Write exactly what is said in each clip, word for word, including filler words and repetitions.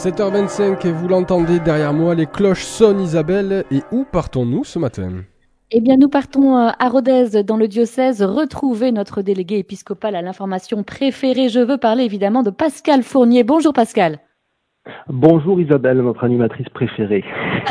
sept heures vingt-cinq et vous l'entendez derrière moi, les cloches sonnent Isabelle. Et où partons-nous ce matin ? Eh bien, nous partons à Rodez, dans le diocèse, retrouver notre délégué épiscopal à l'information préférée. Je veux parler évidemment de Pascal Fournier. Bonjour Pascal. Bonjour Isabelle, notre animatrice préférée.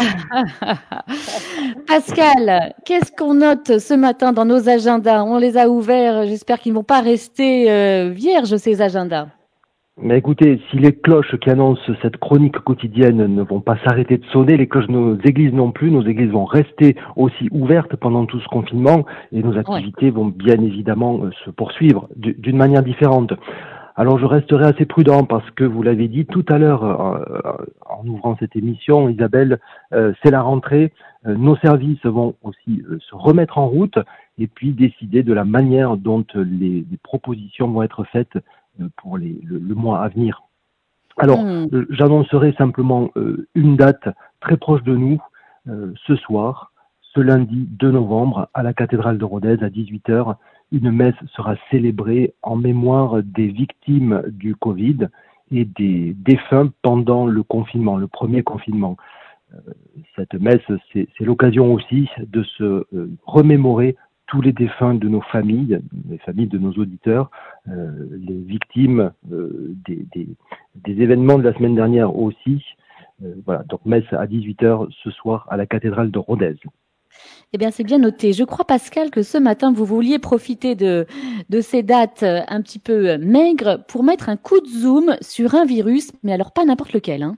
Pascal, qu'est-ce qu'on note ce matin dans nos agendas ? On les a ouverts, j'espère qu'ils ne vont pas rester euh, vierges ces agendas. Mais écoutez, si les cloches qui annoncent cette chronique quotidienne ne vont pas s'arrêter de sonner, les cloches de nos églises non plus, nos églises vont rester aussi ouvertes pendant tout ce confinement et nos activités ouais. vont bien évidemment se poursuivre d'une manière différente. Alors je resterai assez prudent parce que vous l'avez dit tout à l'heure euh, en ouvrant cette émission, Isabelle, euh, c'est la rentrée, euh, nos services vont aussi euh, se remettre en route et puis décider de la manière dont les, les propositions vont être faites euh, pour les, le, le mois à venir. Alors mmh. euh, j'annoncerai simplement euh, une date très proche de nous, euh, ce soir, ce lundi deux novembre, à la cathédrale de Rodez à dix-huit heures. Une messe sera célébrée en mémoire des victimes du Covid et des défunts pendant le confinement, le premier confinement. Euh, cette messe, c'est, c'est l'occasion aussi de se euh, remémorer tous les défunts de nos familles, les familles de nos auditeurs, euh, les victimes euh, des, des, des événements de la semaine dernière aussi. Euh, voilà, donc messe à dix-huit heures ce soir à la cathédrale de Rodez. Eh bien, c'est bien noté. Je crois, Pascal, que ce matin, vous vouliez profiter de, de ces dates un petit peu maigres pour mettre un coup de zoom sur un virus, mais alors pas n'importe lequel, hein.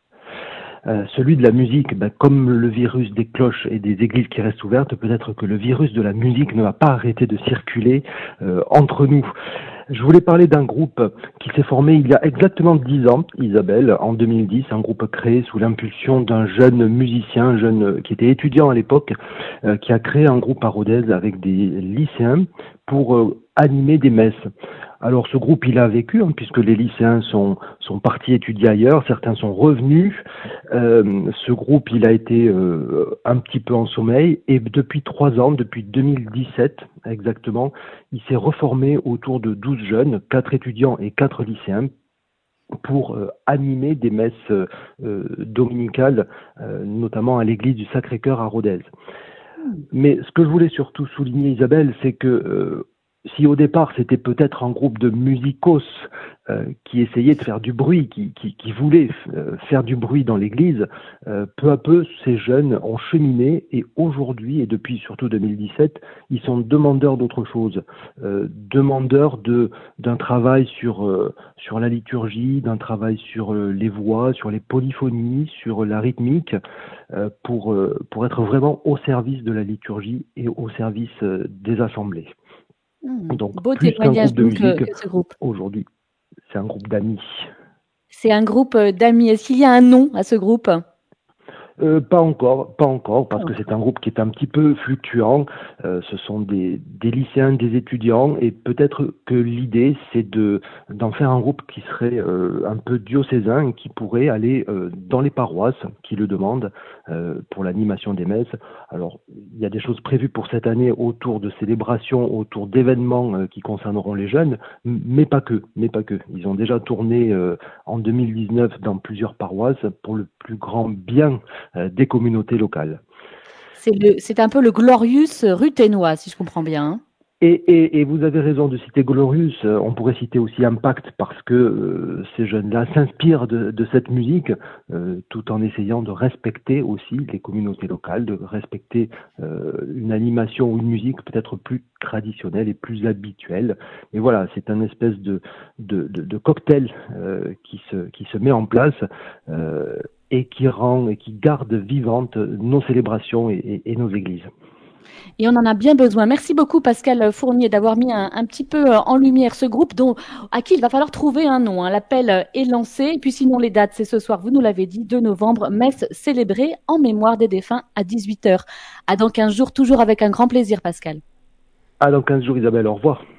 Euh, celui de la musique, ben, comme le virus des cloches et des églises qui restent ouvertes, peut-être que le virus de la musique ne va pas arrêter de circuler euh, entre nous. Je voulais parler d'un groupe qui s'est formé il y a exactement dix ans, Isabelle, en deux mille dix, un groupe créé sous l'impulsion d'un jeune musicien, un jeune qui était étudiant à l'époque, euh, qui a créé un groupe à Rodez avec des lycéens pour euh, animer des messes. Alors ce groupe, il a vécu, hein, puisque les lycéens sont, sont partis étudier ailleurs, certains sont revenus. Euh, ce groupe, il a été euh, un petit peu en sommeil, et depuis trois ans, depuis deux mille dix-sept exactement, il s'est reformé autour de douze jeunes, quatre étudiants et quatre lycéens, pour euh, animer des messes euh, dominicales, euh, notamment à l'église du Sacré-Cœur à Rodez. Mais ce que je voulais surtout souligner, Isabelle, c'est que euh, si au départ c'était peut-être un groupe de musicos euh, qui essayait de faire du bruit, qui, qui, qui voulait euh, faire du bruit dans l'église, euh, peu à peu ces jeunes ont cheminé et aujourd'hui, et depuis surtout deux mille dix-sept, ils sont demandeurs d'autre chose, euh, demandeurs de, d'un travail sur, euh, sur la liturgie, d'un travail sur euh, les voix, sur les polyphonies, sur la rythmique, euh, pour, euh, pour être vraiment au service de la liturgie et au service euh, des assemblées. Mmh, Donc, beau plus qu'un témoignage groupe de donc, musique, que, que ce groupe. Aujourd'hui, c'est un groupe d'amis. C'est un groupe d'amis. Est-ce qu'il y a un nom à ce groupe ? Euh, pas encore, pas encore, parce que c'est un groupe qui est un petit peu fluctuant. Euh, ce sont des, des lycéens, des étudiants, et peut-être que l'idée, c'est de d'en faire un groupe qui serait euh, un peu diocésain et qui pourrait aller euh, dans les paroisses qui le demandent euh, pour l'animation des messes. Alors, il y a des choses prévues pour cette année autour de célébrations, autour d'événements euh, qui concerneront les jeunes, mais pas que, mais pas que. Ils ont déjà tourné euh, en deux mille dix-neuf dans plusieurs paroisses pour le plus grand bien des communautés locales. C'est, le, c'est un peu le Glorious ruthénois, si je comprends bien. Hein. Et, et, et vous avez raison de citer Glorious, on pourrait citer aussi Impact parce que euh, ces jeunes-là s'inspirent de, de cette musique euh, tout en essayant de respecter aussi les communautés locales, de respecter euh, une animation ou une musique peut-être plus traditionnelle et plus habituelle. Et voilà, c'est un espèce de, de, de, de cocktail euh, qui, se, qui se met en place euh, et qui rend et qui garde vivantes nos célébrations et, et, et nos églises. Et on en a bien besoin. Merci beaucoup Pascal Fournier d'avoir mis un, un petit peu en lumière ce groupe dont, à qui il va falloir trouver un nom. Hein. L'appel est lancé. Et puis sinon les dates, c'est ce soir, vous nous l'avez dit, deux novembre, messe célébrée en mémoire des défunts à dix-huit heures. À dans quinze jours, toujours avec un grand plaisir Pascal. À dans quinze jours Isabelle, au revoir.